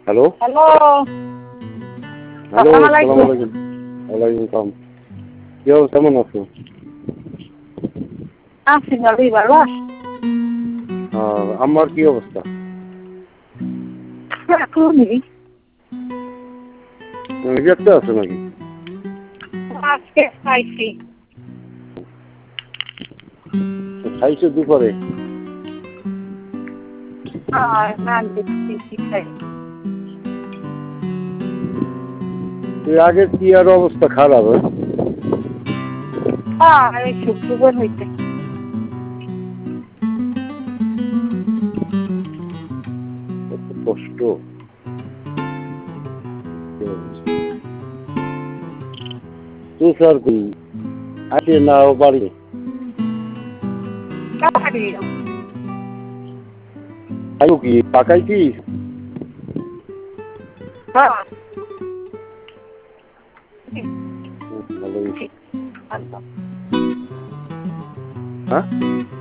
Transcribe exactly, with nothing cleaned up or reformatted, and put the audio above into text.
Hello hello hello আসসালামু আসসালামু আলাইকুম। আলাইকুম। ওয়ালাইকুম আসসালাম। কি অবস্থা, কেমন আছো? আছি ভালোই, ভালো আছি। আহ, আমার কি অবস্থা? এখনো নেই। রিজেক্টে আছো নাকি? আজকে খাইছি। খাইছো দুপুরে? আর না দেখছি খাই। তুই আগের কি আর অবস্থা খারাপ? হ্যাঁ? আর এই শুক্রবার হইতে কত কষ্ট। তুই স্যার কই আছে না ও বাড়ি? কাটারি। খাইও কি পাকাইছিস? হ্যাঁ ভালোই। আচ্ছা। হ্যাঁ